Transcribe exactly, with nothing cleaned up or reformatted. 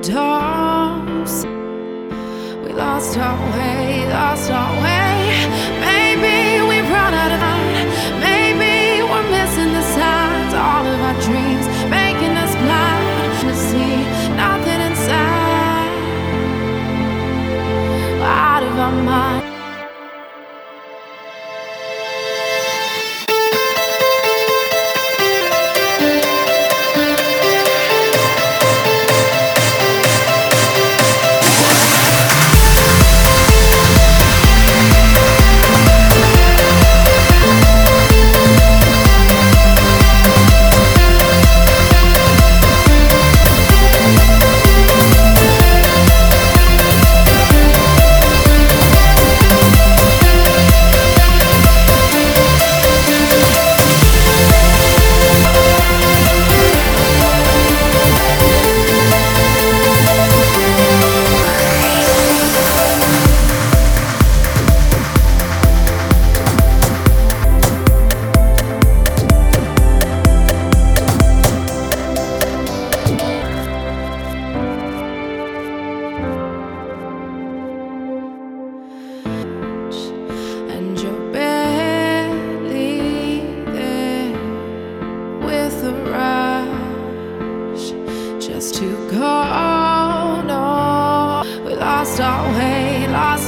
overdose. We lost our way, lost our way. Maybe we've run out of time. Maybe we're missing the signs. All of our dreams making us blind to see nothing inside. We're out of our mind. And you're barely there with a rush just to go. No, we lost our way, lost